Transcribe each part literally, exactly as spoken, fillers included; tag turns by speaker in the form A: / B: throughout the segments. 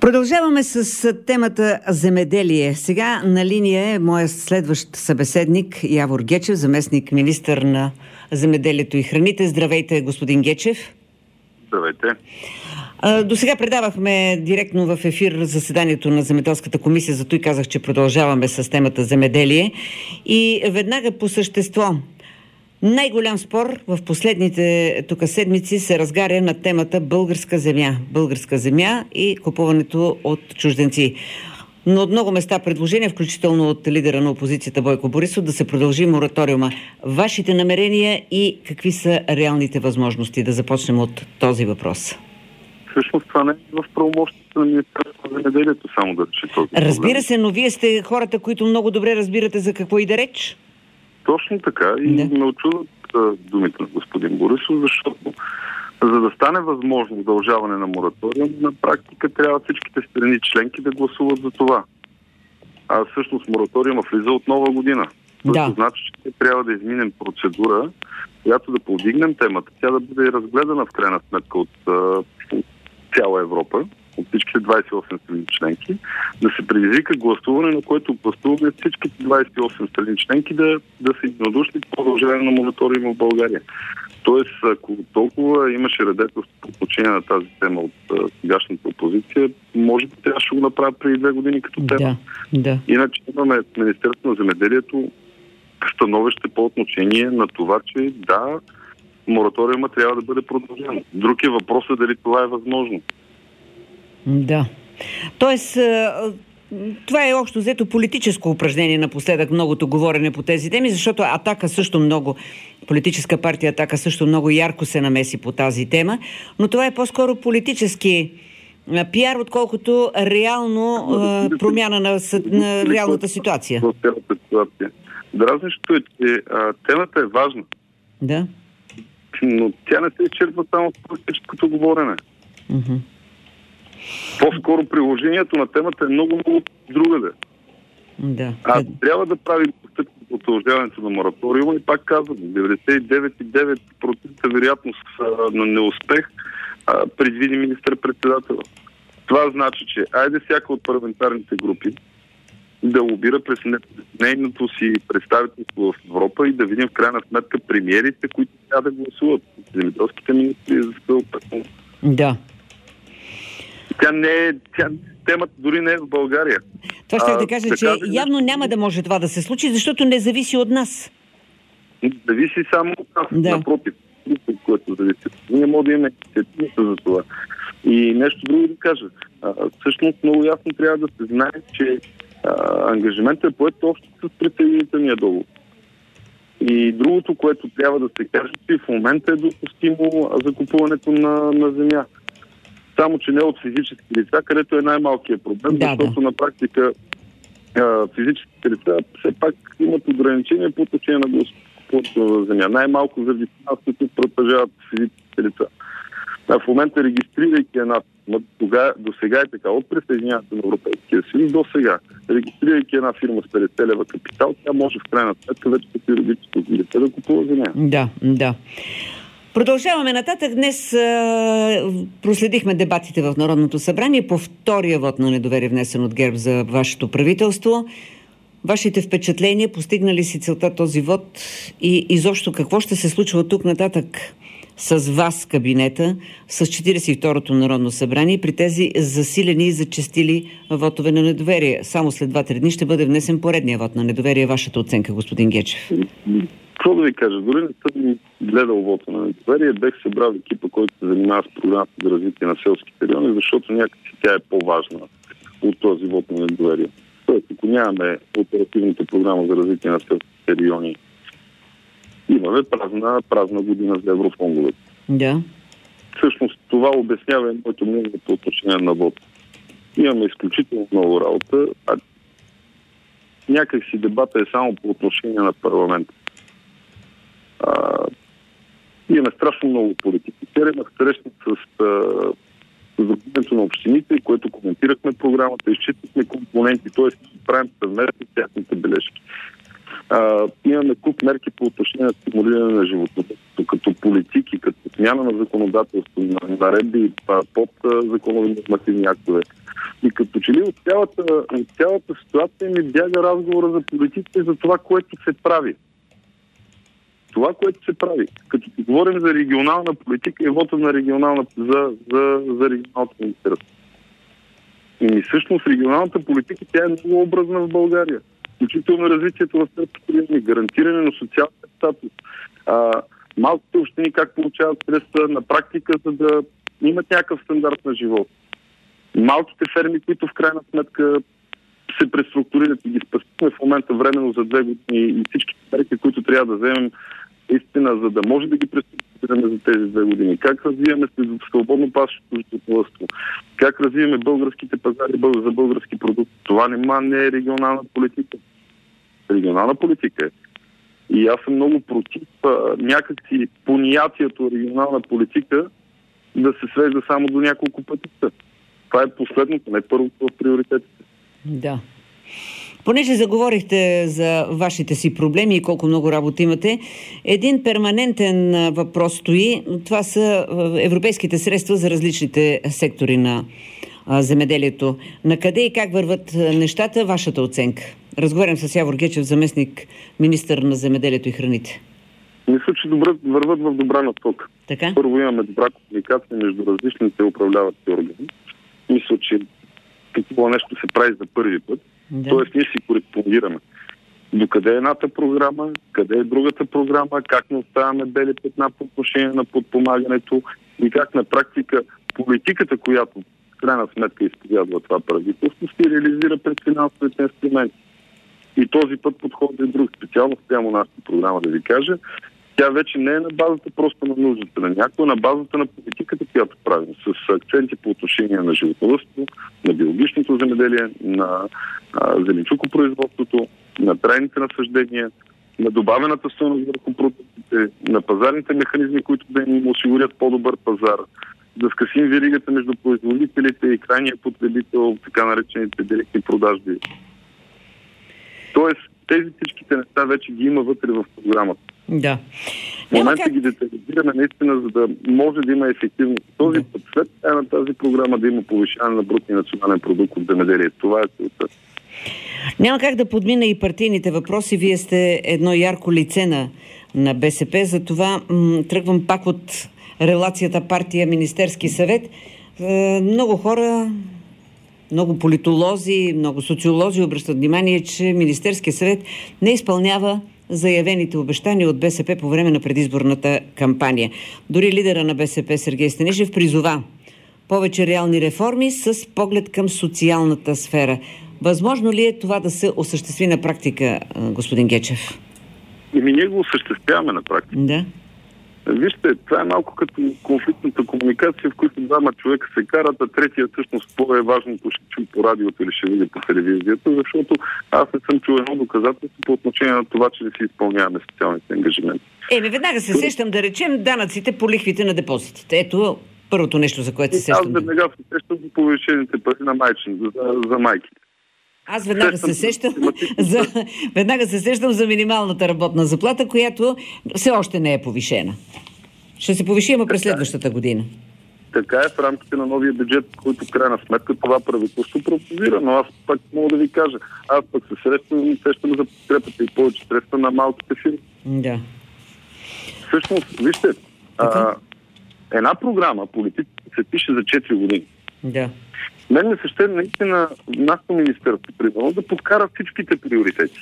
A: Продължаваме с темата земеделие. Сега на линия е моя следващ събеседник Явор Гечев, заместник министър на земеделието и храните. Здравейте, господин Гечев.
B: Здравейте.
A: До сега предавахме директно в ефир заседанието на Земеделската комисия, зато и казах, че продължаваме с темата земеделие. И веднага по същество. Най-голям спор в последните тук седмици се разгаря на темата българска земя. Българска земя и купуването от чужденци. Но от много места предложения, включително от лидера на опозицията Бойко Борисов, да се продължи мораториума. Вашите намерения и какви са реалните възможности? Да започнем от този въпрос.
B: Всъщност това не е в правомощите на Министерството на земеделието, само да реши този проблем.
A: Разбира се, но вие сте хората, които много добре разбирате за какво и да реч.
B: Точно така. И да. ме очудват думите на господин Борисов, защото за да стане възможно удължаване на мораториум, на практика трябва всичките страни членки да гласуват за това. А всъщност мораториума влиза от нова година.
A: Да.
B: Това значи, че трябва да изминем процедура, която да повдигнем темата. Тя да бъде разгледана в крайна сметка от, от цяла Европа, от всичките двадесет и осем страни членки, да се предизвика гласуване, на което гласуваме всичките двадесет и осем страни членки да, да се единодушни по продължаване на мораториума в България. Тоест, ако толкова имаше радетелство по отношение на тази тема от а, сегашната опозиция, може би трябваше да го направя преди две години като тема.
A: Да, да.
B: Иначе имаме Министерството на земеделието становище по отношение на това, че да, мораториума трябва да бъде продължен. Друг е въпросът дали това е възможно.
A: Да. Тоест, това е общо взето политическо упражнение напоследък, многото говорене по тези теми, защото Атака също много, политическа партия Атака също много ярко се намеси по тази тема, но това е по-скоро политически пиар, отколкото реално а, промяна на, на реалната ситуация.
B: Дразнещото е, че а, темата е важна.
A: Да.
B: Но тя не се изчерпва само с политическото говорене.
A: Uh-huh.
B: По-скоро приложението на темата е много-много другаде.
A: Да.
B: А трябва да правим постъпки по удължаването на мораториума и пак казвам, деветдесет и девет цяло и девет процента вероятност а, на неуспех а, предвиди министър-председател. Това значи, че айде всяка от парламентарните групи да лобира през нейното си представителство в Европа и да видим в крайна сметка премиерите, които трябва да гласуват. Земеделските министри за това.
A: Да.
B: Тя не е, тя, темата дори не е в България.
A: Това ще да кажа, че кажа, явно няма да може това да се случи, защото не зависи от нас.
B: Зависи само от нас,
A: да.
B: Напротив, от което зависи. Ние можем да имаме инициативата за това. И нещо друго да кажа. А, всъщност много ясно трябва да се знае, че а, ангажиментът е поет общо с присъединителния договор. И другото, което трябва да се каже, че в момента е допустимо закупуването на, на земя. Само, че не от физически лица, където е най-малкият проблем,
A: да,
B: защото
A: да.
B: на практика а, физическите лица все пак имат ограничения по отношение на гласуването на земя. Най-малко заради това, които протежават физическите лица. А в момента, регистрирайки една, до сега е така, от присъединяването на Европейския съюз до сега, регистрирайки една фирма с петдесет лева капитал, тя може в крайна сметка вече като юридическо лице да купува земя.
A: Да, да. Продължаваме нататък. Днес а, проследихме дебатите в Народното събрание по втория вод на недоверие, внесен от ГЕРБ за вашето правителство. Вашите впечатления, постигна ли си целта този вод и изобщо какво ще се случва от тук нататък с вас, кабинета, с четиридесет и второто Народно събрание при тези засилени и зачестили вотове на недоверие? Само след два-три дни ще бъде внесен поредния вод на недоверие. Вашата оценка, господин Гечев?
B: Какво да ви кажа? Дори не съм гледал вота на недоверие. Бех събрал екипа, който се занимава с програмата за развитие на селските райони, защото някакси тя е по-важна от този вод на недоверие. Тоест, ако нямаме оперативната програма за развитие на селските райони, имаме празна, празна година за еврофондовете.
A: Да.
B: Всъщност това обяснява и моето мнение по отношение на вод. Имаме изключително много работа, а някак си дебата е само по отношение на парламента. А, имаме страшно много политики. Вчера имах среща с ръководството на общините, което коментирахме програмата, изчитахме компоненти, т.е. правим съвместни тяхните бележки. А, имаме куп мерки по отношение на стимулиране на животновъдството, като политики, като смяна на законодателство, на наредби под законови нормативни актове. И като че ли от цялата, от цялата ситуация ми бяга разговора за политиката и за това, което се прави. Това, което се прави. Като си говорим за регионална политика и вода на регионална, за, за, за регионалната министерство. И всъщност регионалната политика, тя е много образна в България. Включително развитието в селските райони, гарантиране на социалния статус. А, малките общини как получават средства на практика, за да имат някакъв стандарт на живот. Малките ферми, които в крайна сметка се преструктурират и ги спасихме в момента временно за две години и всички мерки, които трябва да вземем истина, за да може да ги преструктурираме за тези две години. Как развиваме свободно пасващото животновъдство? Как развиваме българските пазари за български продукти? Това нема не е регионална политика. Регионална политика е. И аз съм много против а, някакси понятието регионална политика да се свежда само до няколко пътища. Това е последното, не първото в приоритетите.
A: Да. Понеже заговорихте за вашите си проблеми и колко много работа имате, един перманентен въпрос стои. Това са европейските средства за различните сектори на земеделието. На къде и как върват нещата? Вашата оценка. Разговарям с Явор Гечев, заместник министър на земеделието и храните.
B: Мисля, че добре, върват в добра насока.
A: Така?
B: Първо имаме добра комуникация между различните управляващи органи. Мисля, че такова нещо се прави за първи път. Да. Тоест ние си кореспондираме. Докъде е едната програма, къде е другата програма, как не оставяме бели петна по отношение на подпомагането и как на практика политиката, която в крайна сметка изповядва това правителство, се реализира през финансовите инструменти. И този път подход е друг. Специално спрямо нашата програма, да ви кажа, тя вече не е на базата просто на нуждата на някой, на базата на политиката, която правим, с акценти по отношение на животновъдство, на биологичното земеделие, на а, зеленчукопроизводството, на трайните насъждения, на добавената стойност върху продуктите, на пазарните механизми, които да им осигурят по-добър пазар, да скъсим веригата между производителите и крайния потребител, така наречените директни продажби. Тоест, тези всичките неща вече ги има вътре в програмата.
A: Да.
B: В момента как... ги детализираме наистина, за да може да има ефективност. Този да. път след на тази програма да има повишаване на брутния национален продукт от земеделие. Това е целта.
A: Няма как да подмина и партийните въпроси. Вие сте едно ярко лице на, на БСП, затова м- тръгвам пак от релацията партия-Министерски съвет. Е, много хора, много политолози, много социолози обръщат внимание, че Министерския съвет не изпълнява заявените обещания от БСП по време на предизборната кампания. Дори лидера на БСП Сергей Станишев призова повече реални реформи с поглед към социалната сфера. Възможно ли е това да се осъществи на практика, господин Гечев?
B: Еми ние го осъществяваме на практика.
A: Да.
B: Вижте, това е малко като конфликтната комуникация, в която двама човека се карат, а третия всъщност по-е-важното ще чуе по радиото или ще види по телевизията, защото аз не съм чул едно доказателство по отношение на това, че не си изпълняваме социалните ангажименти.
A: Еми, веднага се сещам да речем данъците по лихвите на депозитите. Ето първото нещо, за което се сещам.
B: Аз веднага се сещам за повишените пари на майчин, за, за майките.
A: Аз веднага се сещам за, веднага се сещам за минималната работна заплата, която все още не е повишена. Ще се повиши, ама през следващата година.
B: Така е в рамките на новия бюджет, който в крайна сметка това правителство пропозира. Но аз пак мога да ви кажа, аз пък се срещам, сещам за подкрепата и повече средства на малките фирми.
A: Да.
B: Всъщност, вижте, а, една програма, политика, се пише за четири години.
A: Да.
B: Мен не се ще наистина нашето министерство, примерно, да подкара всичките приоритети.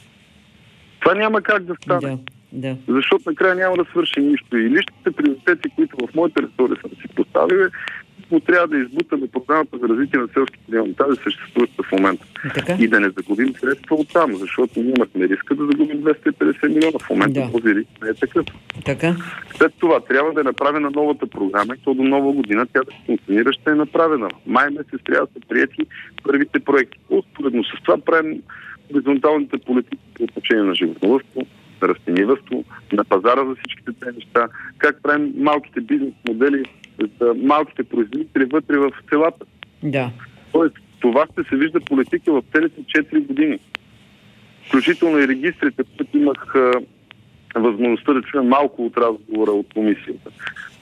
B: Това няма как да стане.
A: Да, да.
B: Защото накрая няма да свърши нищо. И личните приоритети, които в моята ресори съм си поставили, но трябва да избутаме програмата за развитие на селските райони, тази съществуваща в момента.
A: Така?
B: И да не загубим средства от там, защото ние имахме риска да загубим двеста и петдесет милиона. В момента да. Този риск не е такъв.
A: Така?
B: След това трябва да е направена новата програма и то до нова година тя да функционира, ще е направена. Май месец трябва да са приети първите проекти. Успоредно с това правим хоризонталните политики по отношение на животновъдство, на растениевъдство, на пазара за всичките тези неща, как правим малките бизнес модели за малките производители вътре в селата.
A: Да.
B: Тоест, това ще се вижда политика в целите четири години. Включително и регистрите, които имах а, възможността да чуя малко от разговора от комисията.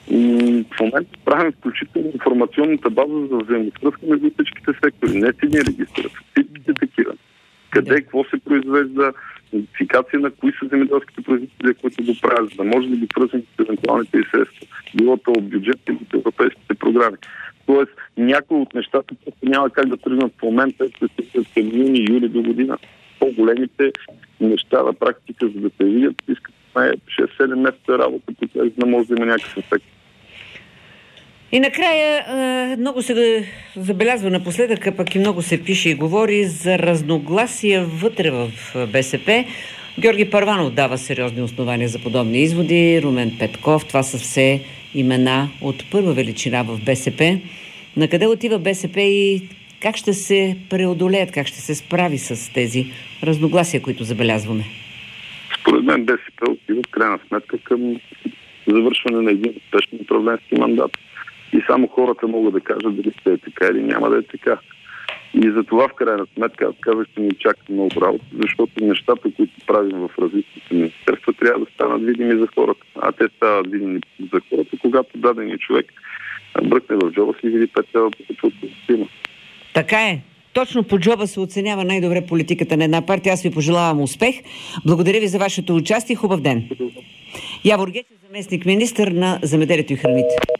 B: В момента правим включително информационната база за взаимовръзка между всичките сектори. Не си ни регистрират, всичките такива. Къде, какво се произвежда, идентификация на кои са земеделските производители, които го правят, за да може да ги свързваме с евентуалните и средства. Било то от бюджета или от европейските програми. Тоест, някои от нещата просто няма как да тръгнат в момента, след към юни, юли до година. По-големите неща на практика, за да се видят, искат шест-седем месеца работа по тях, за да може да има някакъв ефект.
A: И накрая много се забелязва напоследък, а пък и много се пише и говори за разногласия вътре в БСП. Георги Първанов дава сериозни основания за подобни изводи. Румен Петков, това са все имена от първа величина в БСП. Накъде отива БСП и как ще се преодолеят, как ще се справи с тези разногласия, които забелязваме?
B: Според мен БСП отива в крайна сметка към завършване на един успешен управленски мандат. И само хората могат да кажат дали ще е така или няма да е така. И за това в крайна сметка аз казах, че ни чака много работа, защото нещата, които правим в различните министерства, трябва да станат видими за хората. А те стават видими за хората, когато даденият човек бръкне в джоба си и види пет лева повече от система.
A: Така е. Точно по джоба се оценява най-добре политиката на една партия. Аз ви пожелавам успех. Благодаря ви за вашето участие. Хубав ден. Явор Гечев, заместник министър на земеделието и храните.